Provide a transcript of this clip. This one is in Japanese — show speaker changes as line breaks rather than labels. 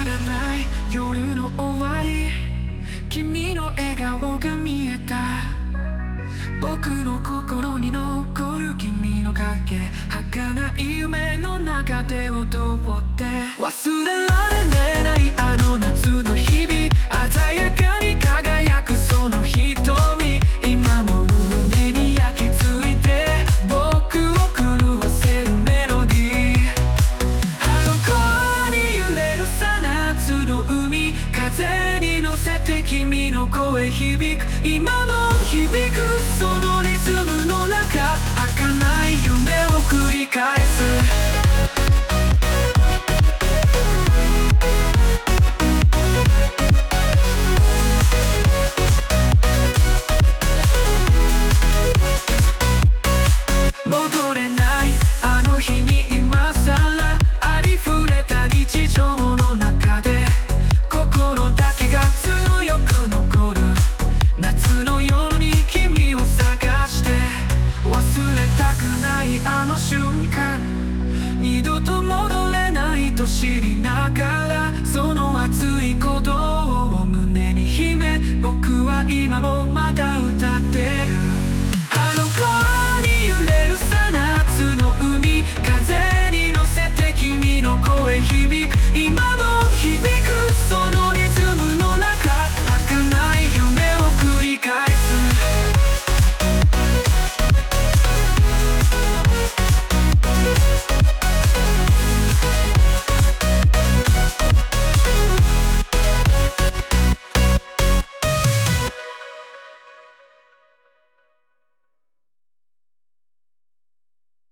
らない夜の終わり、君の笑顔が見えた。僕の心に残る君の影、儚い夢の中で踊って、忘れられないあの夏の日